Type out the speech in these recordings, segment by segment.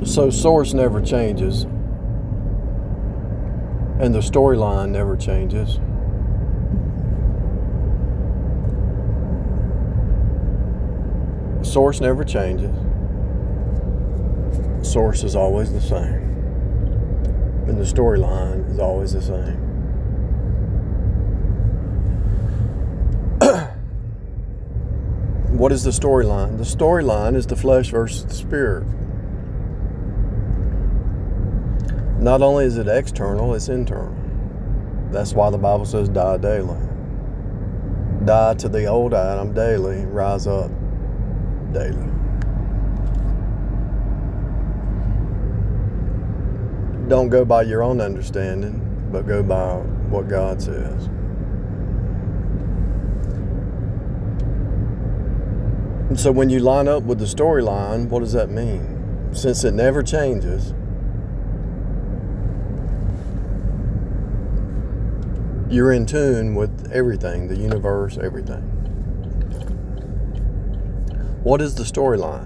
So source never changes, and the storyline never changes. Source never changes. Source is always the same. And the storyline is always the same. What is the storyline? The storyline is the flesh versus the spirit. Not only is it external, it's internal. That's why the Bible says die daily. Die to the old Adam daily, rise up daily. Don't go by your own understanding, but go by what God says. And so when you line up with the storyline, what does that mean? Since it never changes, you're in tune with everything, the universe, everything. What is the storyline?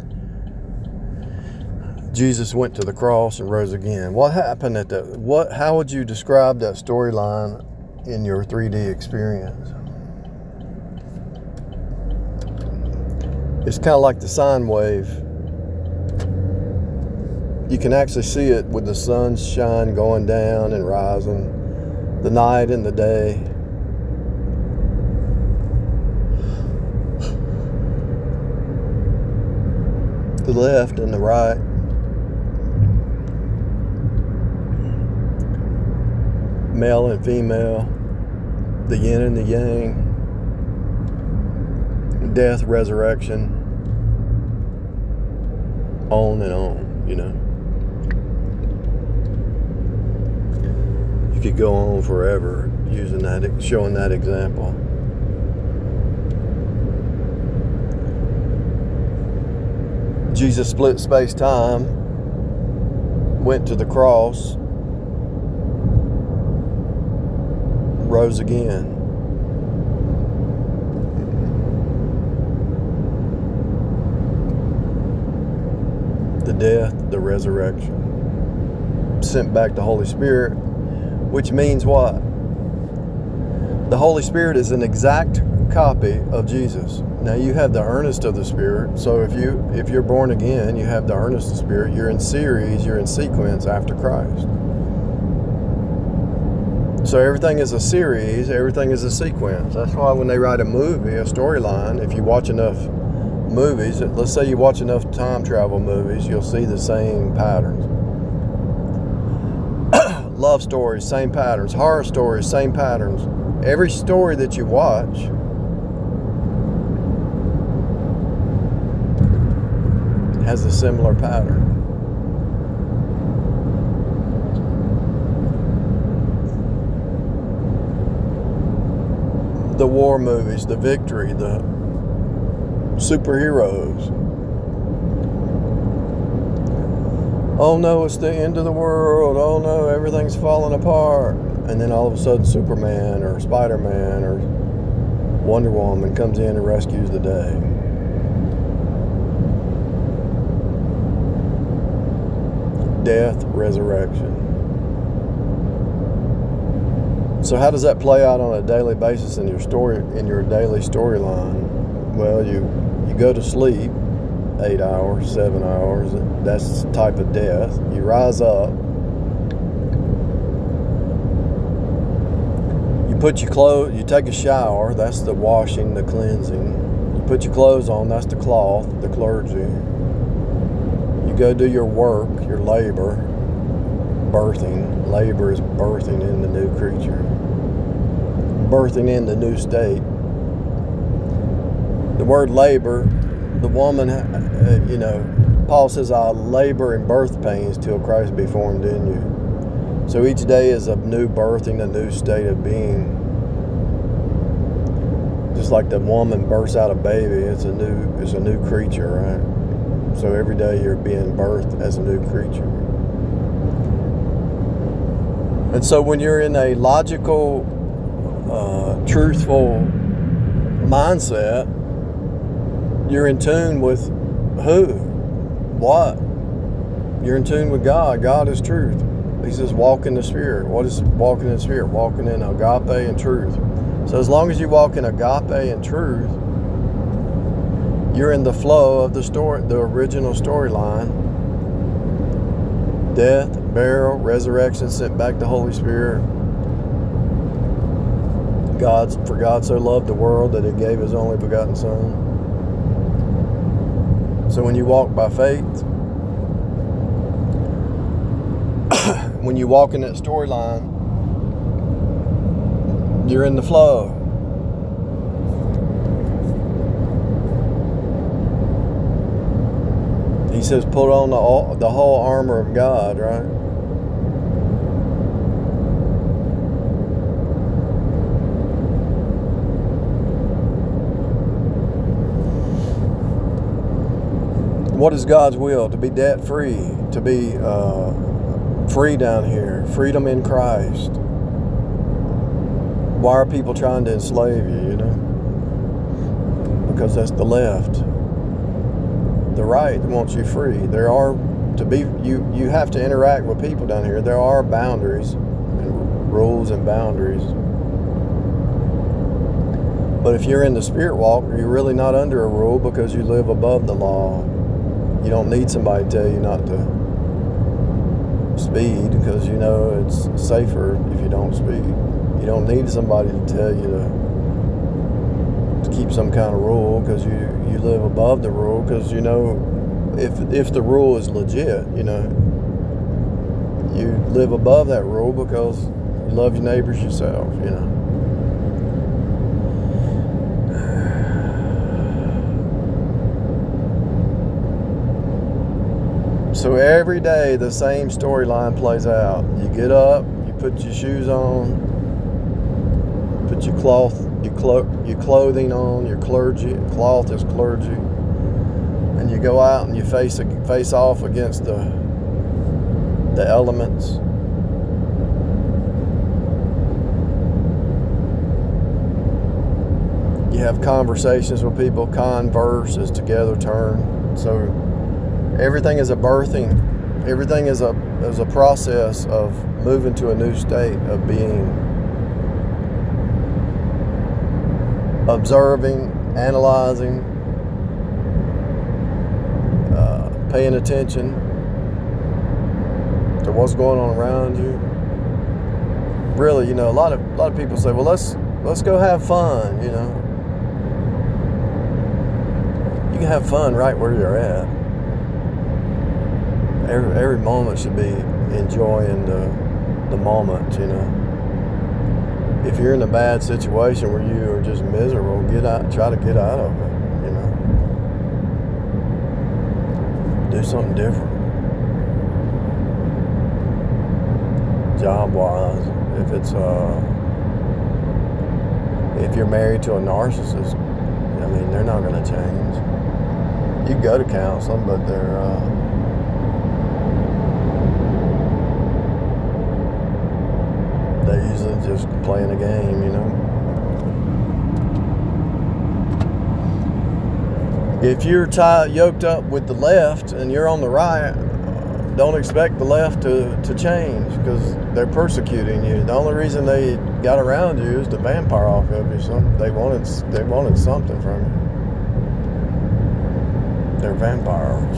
Jesus went to the cross and rose again. What happened at that? How would you describe that storyline in your 3D experience? It's kind of like the sine wave. You can actually see it with the sunshine going down and rising, the night and the day. The left and the right. Male and female, the yin and the yang, death, resurrection, on and on, you know. You could go on forever showing that example. Jesus split space-time, went to the cross, rose again. The death, the resurrection. Sent back the Holy Spirit, which means what? The Holy Spirit is an exact copy of Jesus. Now you have the earnest of the Spirit. So if you're born again, you have the earnest of the Spirit. You're in series, you're in sequence after Christ. So everything is a series, everything is a sequence. That's why when they write a movie, a storyline, if you watch enough movies, let's say you watch enough time travel movies, you'll see the same patterns. Love stories, same patterns. Horror stories, same patterns. Every story that you watch has a similar pattern. The war movies, the victory, the superheroes. Oh no, it's the end of the world. Oh no, everything's falling apart. And then all of a sudden Superman or Spider-Man or Wonder Woman comes in and rescues the day. Death, resurrection. So how does that play out on a daily basis in your daily storyline? Well, you go to sleep 8 hours, 7 hours. That's the type of death. You rise up. You put your clothes. You take a shower. That's the washing, the cleansing. You put your clothes on. That's the cloth, the clergy. You go do your work, your labor, birthing. Labor is birthing in the new creature, birthing in the new state. The word labor, the woman, Paul says, I'll labor in birth pains till Christ be formed in you. So each day is a new birthing, a new state of being. Just like the woman births out a baby, it's a new creature, right? So every day you're being birthed as a new creature. And so when you're in a logical, truthful mindset, you're in tune with who, what, You're in tune with God. God is truth. He says walk in the Spirit. What is walking in the Spirit? Walking in agape and truth. So as long as you walk in agape and truth, you're in the flow of the story, the original storyline. Death, burial, resurrection, sent back the Holy Spirit. For God so loved the world that He gave His only begotten Son. So when you walk by faith, when you walk in that storyline, you're in the flow. He says put on the whole armor of God, right? What is God's will? To be debt free, to be free down here, freedom in Christ. Why are people trying to enslave you, you know? Because that's the left. The right wants you free. You have to interact with people down here. There are boundaries and rules and boundaries. But if you're in the Spirit walk, you're really not under a rule because you live above the law. You don't need somebody to tell you not to speed because you know it's safer if you don't speed. You don't need somebody to tell you to keep some kind of rule because you live above the rule because you know if the rule is legit, you know, you live above that rule because you love your neighbors yourself, you know. So every day the same storyline plays out. You get up, you put your shoes on, put your clothing on, your cloth is clergy, and you go out and you face off against the elements. You have conversations with people. Converse is together turn. So everything is a birthing. Everything is a process of moving to a new state of being. Observing, analyzing, paying attention to what's going on around you. Really, you know, a lot of people say, "Well, let's go have fun." You know, you can have fun right where you're at. Every moment should be enjoying the moment, you know. If you're in a bad situation where you are just miserable, try to get out of it, you know. Do something different. Job-wise, if you're married to a narcissist, I mean, they're not going to change. You go to counseling, but they're usually just playing a game, you know. If you're yoked up with the left and you're on the right, don't expect the left to change because they're persecuting you. The only reason they got around you is to vampire off of you. They wanted something from you. They're vampires.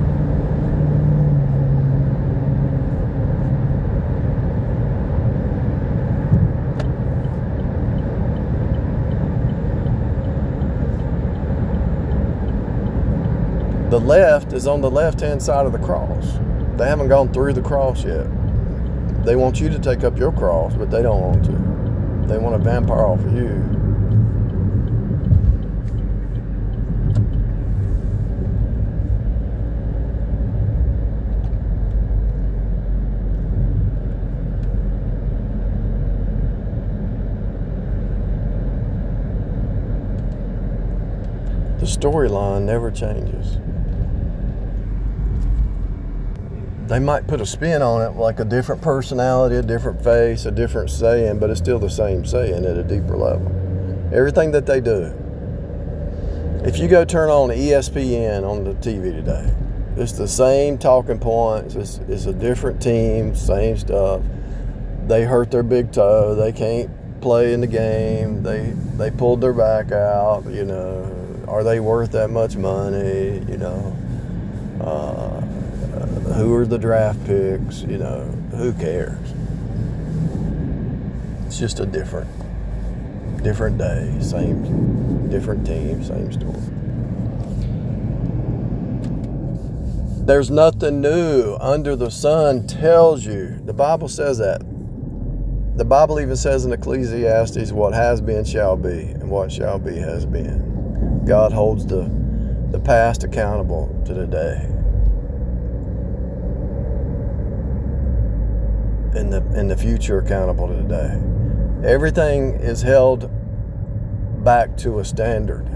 The left is on the left-hand side of the cross. They haven't gone through the cross yet. They want you to take up your cross, but they don't want to. They want to vampire off of you. The storyline never changes. They might put a spin on it, like a different personality, a different face, a different saying, but it's still the same saying at a deeper level. Everything that they do. If you go turn on ESPN on the TV today, It's the same talking points. It's a different team, same stuff. They hurt their big toe. They can't play in the game. They pulled their back out. Are they worth that much money? Who are the draft picks? Who cares? It's just a different day, different team, same story. There's nothing new under the sun tells you. The Bible says that. The Bible even says in Ecclesiastes, what has been shall be, and what shall be has been. God holds the past accountable to the day. And the future accountable to the day. Everything is held back to a standard.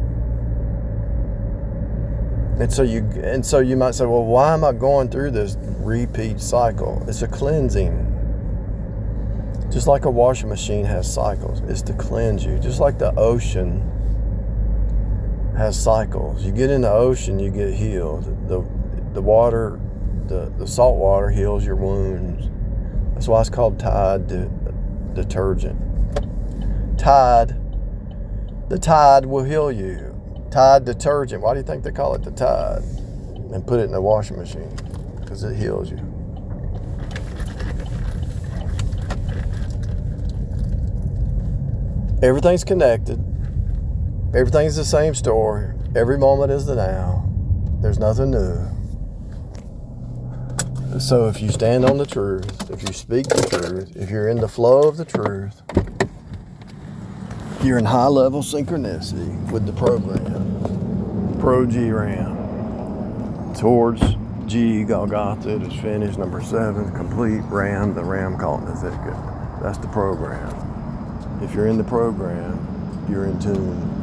And so you might say, well, why am I going through this repeat cycle? It's a cleansing. Just like a washing machine has cycles, it's to cleanse you. Just like the ocean has cycles. You get in the ocean, you get healed. The water, the salt water heals your wounds. That's why it's called Tide detergent. The Tide will heal you. Tide detergent. Why do you think they call it the Tide? And put it in the washing machine? Because it heals you. Everything's connected. Everything's the same story. Every moment is the now. There's nothing new. So if you stand on the truth, if you speak the truth, if you're in the flow of the truth, you're in high-level synchronicity with the program. Pro-G-RAM. Towards G, Golgotha, it is finished. Number 7, complete. RAM, the RAM caught in the thicket. That's the program. If you're in the program, you're in tune